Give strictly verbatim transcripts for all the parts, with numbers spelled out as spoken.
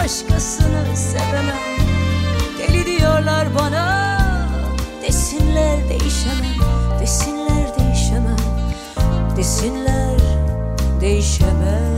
başkasını sevemem. Deli diyorlar bana, desinler değişemem. Desinler değişemem, desinler değişemem.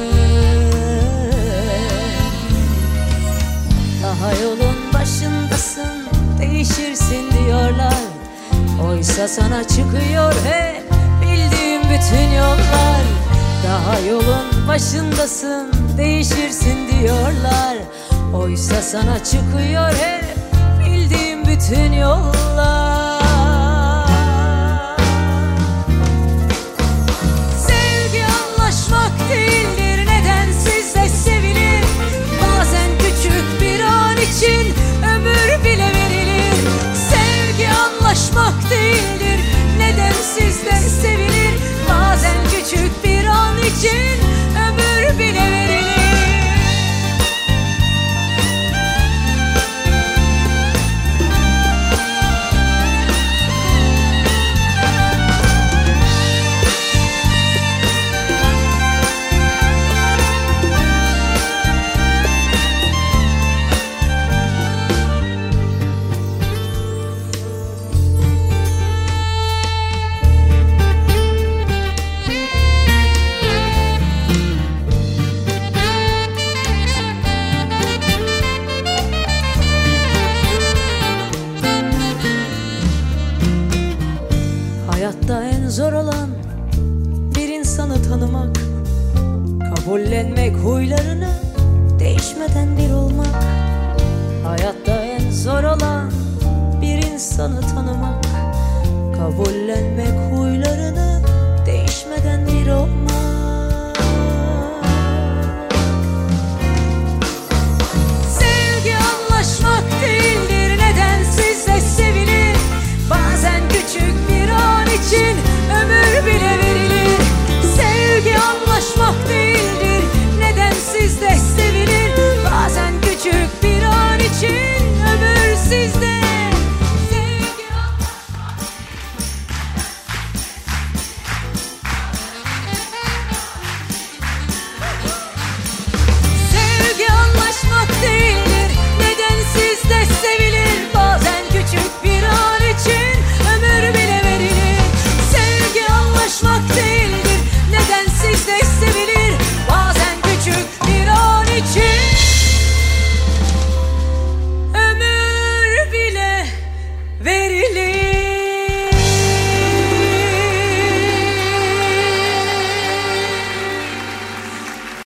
Daha yolun başındasın, değişirsin diyorlar. Oysa sana çıkıyor hep bildiğim bütün yollar. Daha yolun başındasın, değişirsin diyorlar. Oysa sana çıkıyor hep bildiğim bütün yollar. Sevgi anlaşmak değildir, nedensiz de sevilir. Bazen küçük bir an için ömür bile verilir. Sevgi anlaşmak değildir, nedensiz de sevilir. Bazen küçük bir an için ömür bile verilir. Hayatta en zor olan bir insanı tanımak, kabullenmek huylarını, değişmeden bir olmak. Hayatta en zor olan bir insanı tanımak, kabullenmek huylarını,